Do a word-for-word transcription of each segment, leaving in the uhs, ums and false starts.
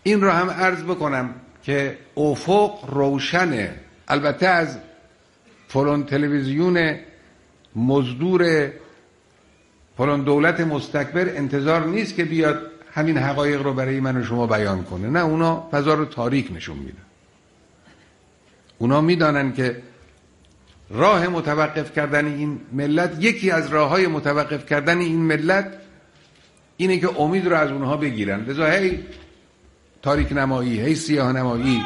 این رو هم عرض بکنم که افق روشنه. البته از فلان تلویزیون مزدور فلان دولت مستکبر انتظار نیست که بیاد همین حقایق رو برای من و شما بیان کنه. نه، اونا فضا رو تاریک نشون میدن. اونا میدانن که راه متوقف کردن این ملت، یکی از راههای متوقف کردن این ملت اینه که امید رو از اونها بگیرن. لذا هی تاریک نمایی، هی سیاه نمایی.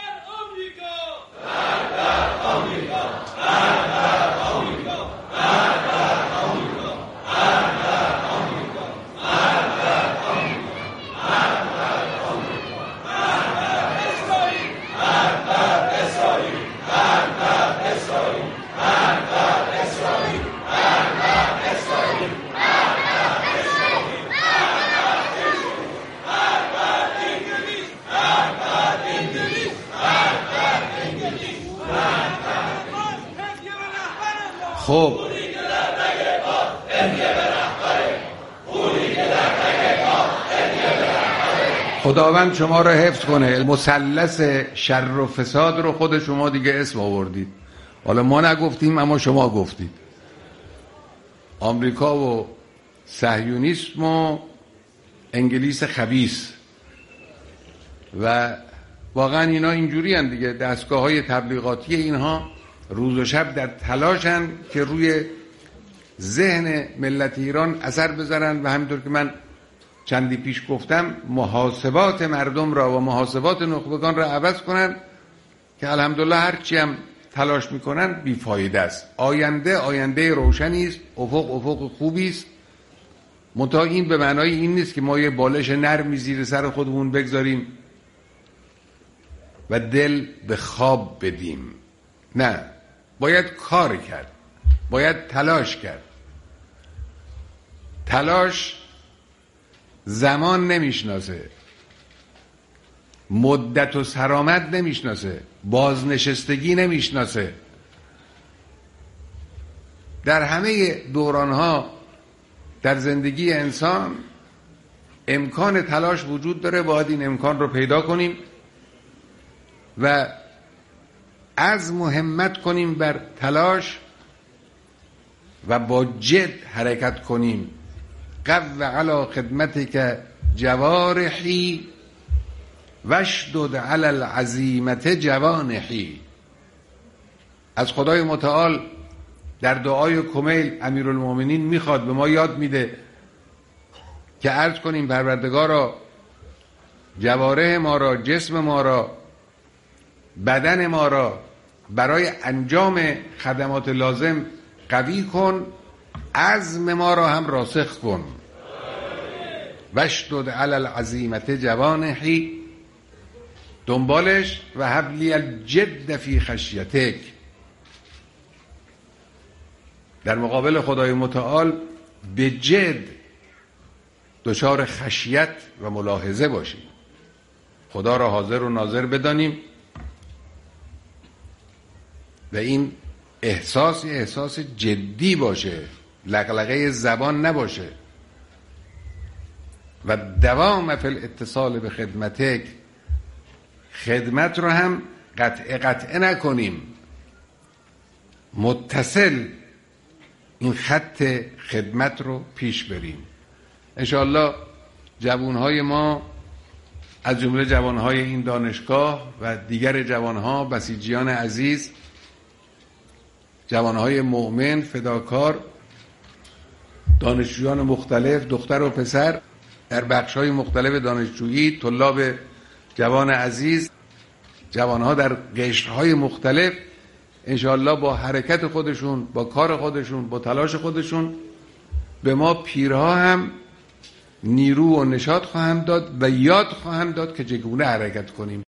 خب خداوند شما رو حفظ کنه. مثلث شر و فساد رو خود شما دیگه اسم آوردید. حالا ما نگفتیم اما شما گفتید. آمریکا و صهیونیسم و انگلیس خبیث و واقعا اینا اینجوری هن دیگه. دستگاه های تبلیغاتی اینها روز و شب در تلاشن که روی ذهن ملت ایران اثر بذارن و همینطور که من چندی پیش گفتم محاسبات مردم را و محاسبات نخبگان را عوض کنن که الحمدلله هرچی هم تلاش میکنن بیفایده است. آینده آینده روشنی است، افق افق خوبی است. منتها این به معنای این نیست که ما یه بالش نرمی زیر سر خودمون بگذاریم و دل به خواب بدیم. نه، باید کار کرد، باید تلاش کرد. تلاش زمان نمیشناسه، مدت و سرامت نمیشناسه، بازنشستگی نمیشناسه. در همه دورانها در زندگی انسان امکان تلاش وجود داره. باید این امکان رو پیدا کنیم و عزم و همت کنیم بر تلاش و با جد حرکت کنیم. قو علی خدمتک جوارحی واشدد علی العزیمت جوانحی. از خدای متعال در دعای کمیل امیرالمومنین میخواد، به ما یاد میده که عرض کنیم پروردگارا جوارح ما را، جسم ما را، بدن ما را برای انجام خدمات لازم قوی کن، عزم ما را هم راسخ کن. واشدد علی العزیمت جوانحی. دنبالش و حبلی الجد فی خشیتک. در مقابل خدای متعال به جد دچار خشیت و ملاحظه باشیم. خدا را حاضر و ناظر بدانیم و این احساس احساس جدی باشه، لقلقه زبان نباشه. و دوام فی الاتصال به خدمتک. خدمت رو هم قطع قطع نکنیم، متصل این خط خدمت رو پیش بریم. انشاءالله جوانهای ما از جمله جوانهای این دانشگاه و دیگر جوانها، بسیجیان عزیز، جوانهای مؤمن فداکار، دانشجویان مختلف، دختر و پسر در بخش‌های مختلف دانشجویی، طلاب جوان عزیز، جوانها در قشرهای مختلف، انشاءالله با حرکت خودشون، با کار خودشون، با تلاش خودشون به ما پیرها هم نیرو و نشاط خواهند داد و یاد خواهند داد که چگونه حرکت کنیم.